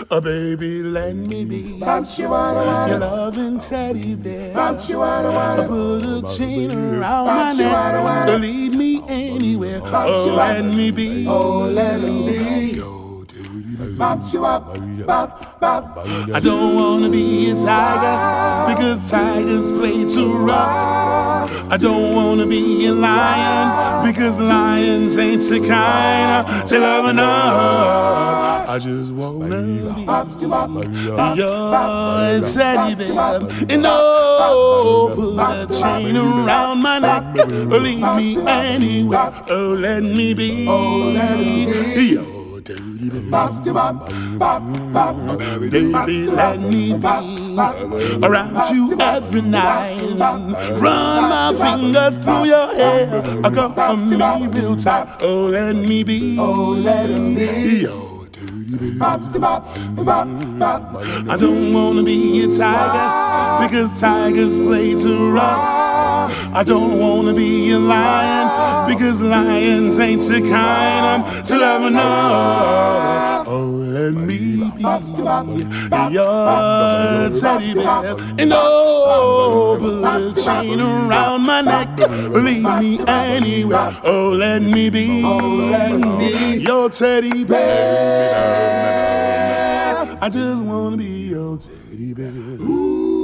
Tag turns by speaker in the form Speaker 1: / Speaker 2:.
Speaker 1: Oh, baby, let me be your loving teddy bear. Put a chain around my neck. Lead me anywhere. Oh, let me be. Oh, let me be. I don't wanna be a tiger because tigers play too rough. I don't wanna be a lion because lions ain't the kind to love enough. I just wanna be your teddy bear. And oh, put a chain around my neck. Lead me anywhere. Oh, let me be. Oh, let me be. Your baby, let me be around you every night. Run my fingers through your hair. Come on me real tight. Oh, let me be. Oh, let me be. I don't wanna be a tiger because tigers play too rough. I don't wanna be a lion because lions ain't the kind to love enough. Oh, let me be your teddy bear. And oh, put a chain around my neck. Lead me anywhere. Oh, let me be your teddy bear. I just wanna be your teddy bear. Ooh.